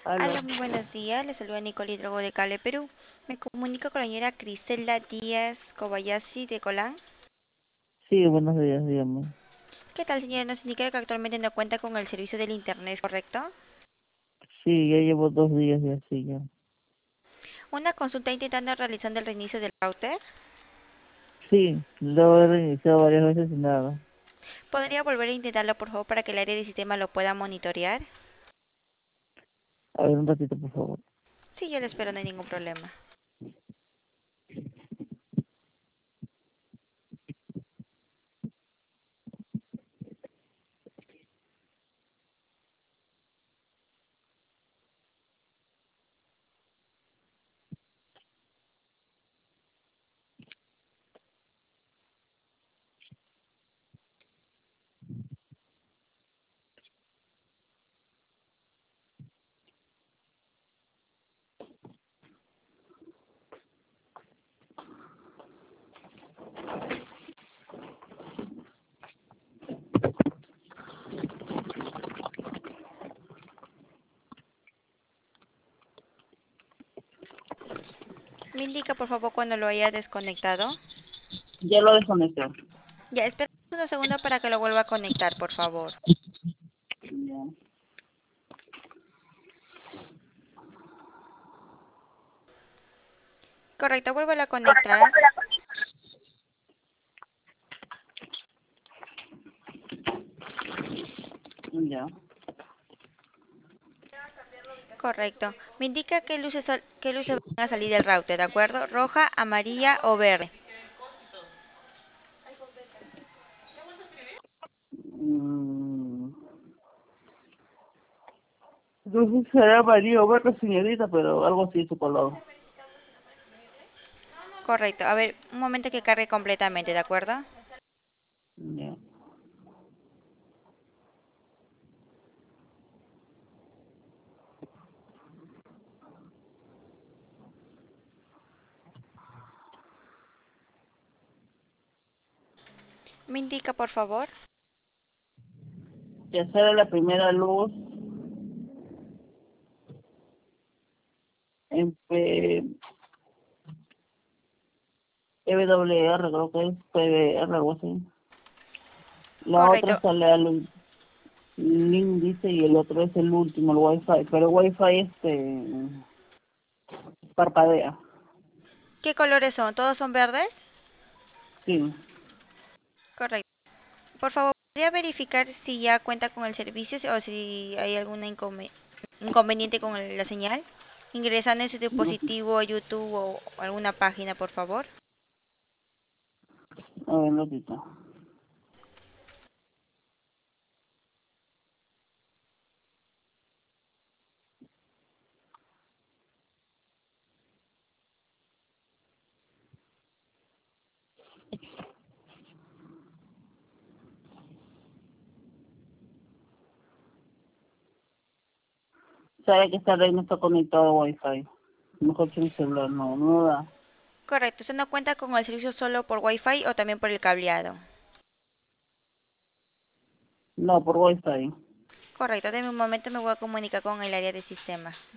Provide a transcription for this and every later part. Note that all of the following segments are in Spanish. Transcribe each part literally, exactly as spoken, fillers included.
Aló. Hola, muy buenos días. Les saluda Nicole Hidrogo de Cable Perú. Me comunico con la señora Crisela Díaz Kobayashi de Colán. Sí, buenos días, dígame. ¿Qué tal, señora? Nos indica que actualmente no cuenta con el servicio del Internet, ¿correcto? Sí, ya llevo dos días y así ya. Una consulta intentando realizando el reinicio del router. Sí, lo he reiniciado varias veces y nada. ¿Podría volver a intentarlo, por favor, para que el área de sistema lo pueda monitorear? A ver, un ratito, por favor. Sí, yo le espero, no hay ningún problema. Me indica, por favor, cuando lo haya desconectado. Ya lo desconecté. Ya, espera unos segundos para que lo vuelva a conectar, por favor. Ya. Correcto, vuelvo a conectar. Ya. Correcto. Me indica qué luces, sal- qué luces van a salir del router, ¿de acuerdo? Roja, amarilla o verde. Mm, no sé si será amarillo o verde, señorita, pero algo así su color. Correcto. A ver, un momento que cargue completamente, ¿de acuerdo? Ya. Me indica, por favor. Ya sale la primera luz en P- PWR, creo que es P W R, algo así. La otra Correcto. sale al link, dice, y el otro es el último, el Wi-Fi. Pero el Wi-Fi este parpadea. ¿Qué colores son? ¿Todos son verdes? Sí. Correcto. Por favor, ¿podría verificar si ya cuenta con el servicio o si hay algún income- inconveniente con el- la señal? Ingresando en su No, dispositivo a YouTube o alguna página, por favor. a ver, un ratito. Sabe que esta red no está conectada a Wi-Fi. Mejor que un celular, no, no da. Correcto. ¿Usted no cuenta con el servicio solo por Wi-Fi o también por el cableado? No, por Wi-Fi. Correcto. Deme un momento, me voy a comunicar con el área de sistemas.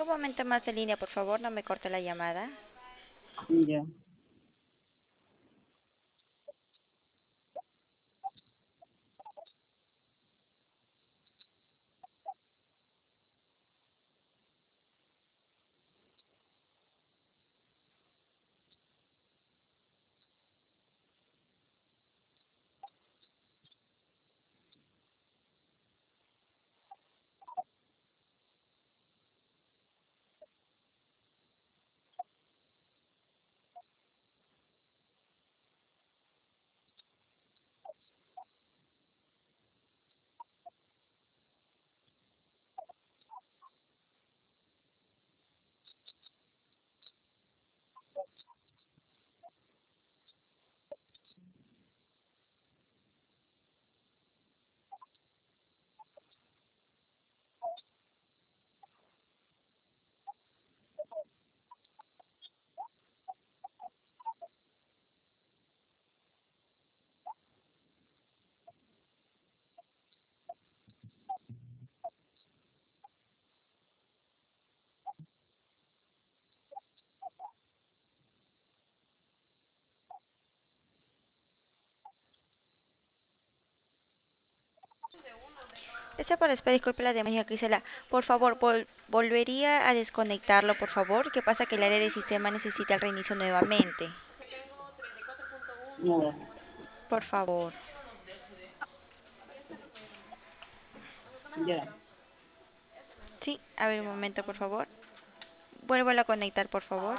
Un momento más en línea, por favor, no me corte la llamada. Ya. Esta para espera, disculpe la demanda, Gisela. Por favor, vol- volvería a desconectarlo, por favor. ¿Qué pasa? Que el área de sistema necesita el reinicio nuevamente. Ya. Por favor. Ya. Sí, a ver un momento, por favor. Vuelvo a conectar, por favor.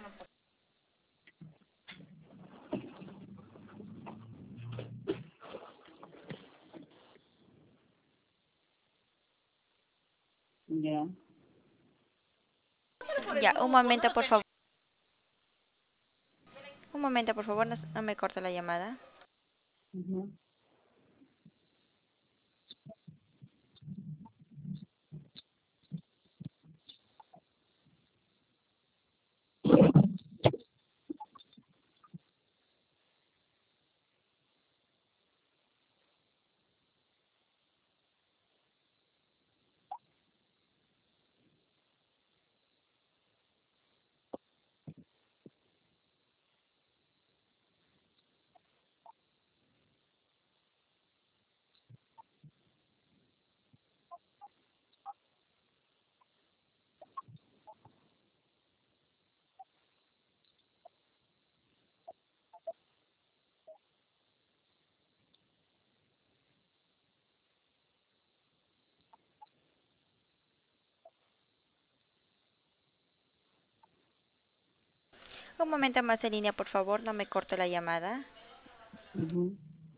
Ya. Ya, un momento, por favor. Un momento, por favor, no, no me corte la llamada. Ujú. Un momento más en línea, por favor, no me corte la llamada. Ujú.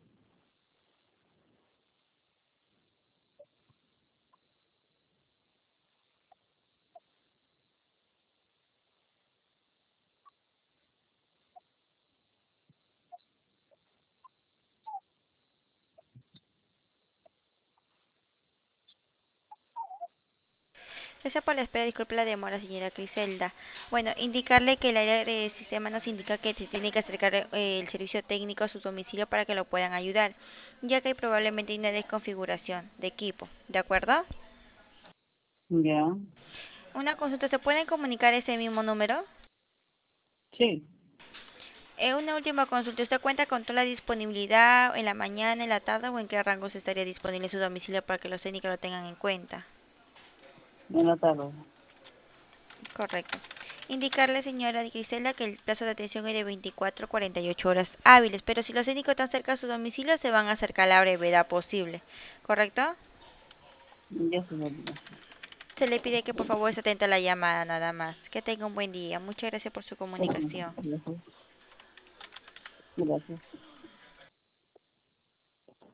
Gracias por la espera, disculpe la demora, señora Criselda. Bueno, indicarle que el área de sistema nos indica que se tiene que acercar eh, el servicio técnico a su domicilio para que lo puedan ayudar, ya que hay probablemente una desconfiguración de equipo, ¿de acuerdo? Ya. Una consulta, ¿se pueden comunicar ese mismo número? Sí. Eh, una última consulta, ¿usted cuenta con toda la disponibilidad en la mañana, en la tarde o en qué rangos estaría disponible su domicilio para que los técnicos lo tengan en cuenta? En la tarde. Correcto. Indicarle, señora Gisela, que el plazo de atención es de veinticuatro a cuarenta y ocho horas hábiles, pero si los técnicos están cerca de su domicilio, se van a acercar a la brevedad posible. ¿Correcto? Ya se sabía. Se le pide que por favor esté atenta a la llamada nada más. Que tenga un buen día. Muchas gracias por su Bueno, comunicación. gracias. Gracias.